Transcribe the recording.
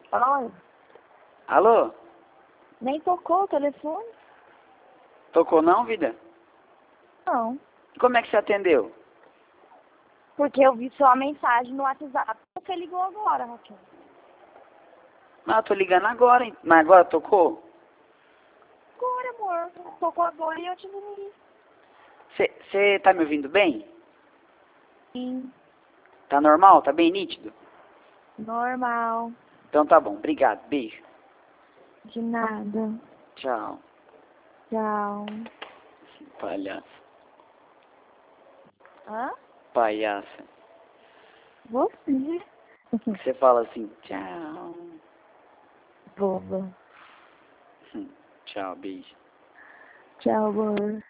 Oi. Alô? Nem tocou o telefone? Tocou não, vida? Não. Como é que você atendeu? Porque eu vi sua mensagem no WhatsApp. Você ligou agora, Raquel. Ah, tô ligando agora, hein? Mas agora tocou? Agora, amor. Tocou agora e eu te liguei. Você tá me ouvindo bem? Sim. Tá normal? Tá bem nítido? Normal. Então tá bom, obrigado, beijo. De nada. Tchau. Tchau. Palhaça. Hã? Palhaça. Você? Você fala assim, tchau. Boba. Tchau, beijo. Tchau, amor.